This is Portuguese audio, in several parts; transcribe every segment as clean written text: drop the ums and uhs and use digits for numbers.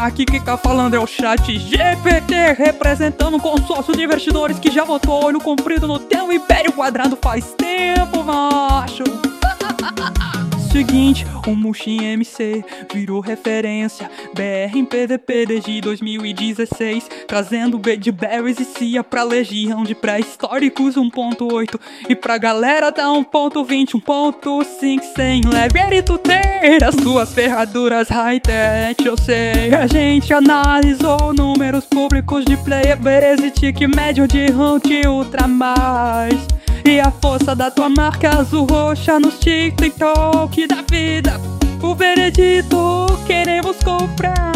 Aqui quem tá falando é o chat GPT, representando um consórcio de investidores que já botou olho comprido no teu império quadrado faz tempo, macho. Seguinte, o Mushin MC virou referência BR em PVP desde 2016, trazendo Bad Berries e Cia pra legião de pré-históricos 1.8 e pra galera da 1.20, 1.5 sem lever tu ter as tuas ferraduras high-tech. Eu sei, a gente analisou números públicos de player e tique médio de hunt ultra mais, e a força da tua marca azul roxa nos TikTok da vida. O veredito queremos comprar.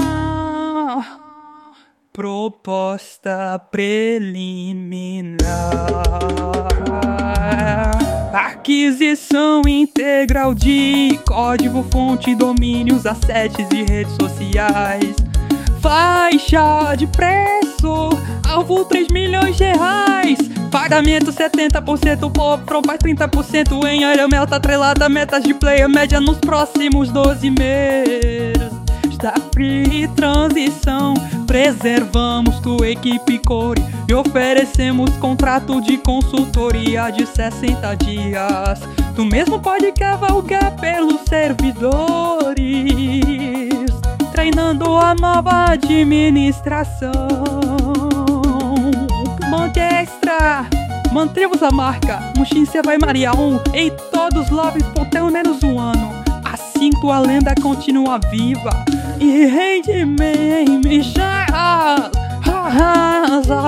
Proposta preliminar. Aquisição integral de código fonte, domínios, assets e redes sociais. Faixa de preço, alvo 3 milhões de reais. Pagamento 70% por mais 30% em área meta atrelada a metas de player média nos próximos 12 meses. Está free transição, preservamos tua equipe core e oferecemos contrato de consultoria de 60 dias. Tu mesmo pode cavalgar pelos servidores, treinando a nova administração. Monte extra, mantemos a marca. Mushin cê vai marear em todos os lobbies por pelo menos um ano. Assim tua lenda continua viva e rende meme já arrasa.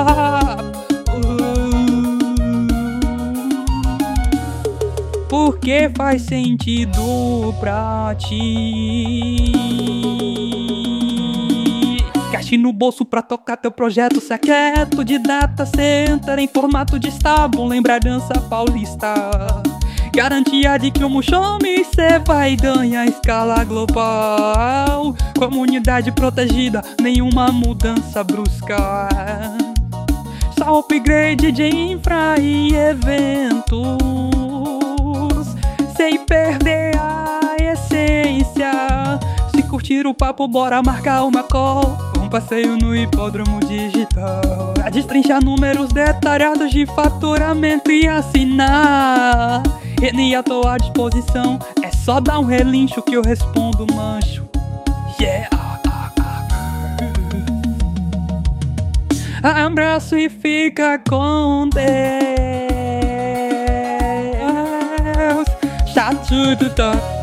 Porque faz sentido pra ti. Cash no bolso pra tocar teu projeto secreto de data center em formato de stable, lembrança paulista. Garantia de que o Mushomi cê vai ganhar escala global. Comunidade protegida, nenhuma mudança brusca. Só upgrade de infra e eventos, sem perder a essência. Se curtir o papo, bora marcar uma call, um passeio no hipódromo digital. A destrinchar números detalhados de faturamento e assinar. E à tua disposição, é só dar um relincho que eu respondo, mancho. Yeah. Abraço e fica com Deus. Tá tudo top.